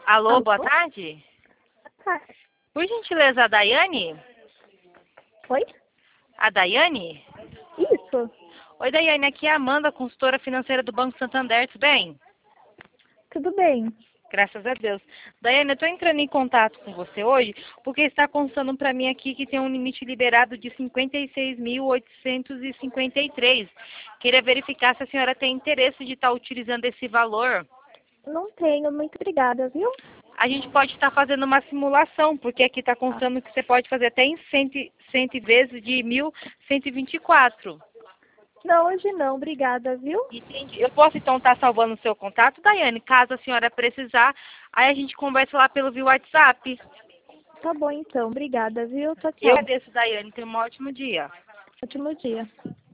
Alô, Alô? boa tarde. Tá. Por gentileza, a Daiane? Oi? A Daiane? Isso. Oi, Daiane, aqui é a Amanda, consultora financeira do Banco Santander, tudo bem? Tudo bem. Graças a Deus. Daiane, eu estou entrando em contato com você hoje porque está constando para mim aqui que tem um limite liberado de 56.853. Queria verificar se a senhora tem interesse de estar utilizando esse valor. Não tenho. Muito obrigada, viu? A gente pode estar fazendo uma simulação, porque aqui está constando que você pode fazer até em 100 vezes de 1.124. Não, hoje não. Obrigada, viu? Entendi. Eu posso então estar salvando o seu contato, Daiane? Caso a senhora precisar, aí a gente conversa lá pelo via WhatsApp. Tá bom, então. Obrigada, viu? Tchau, Eu tchau. agradeço, Daiane. Tenha um ótimo dia. Ótimo dia.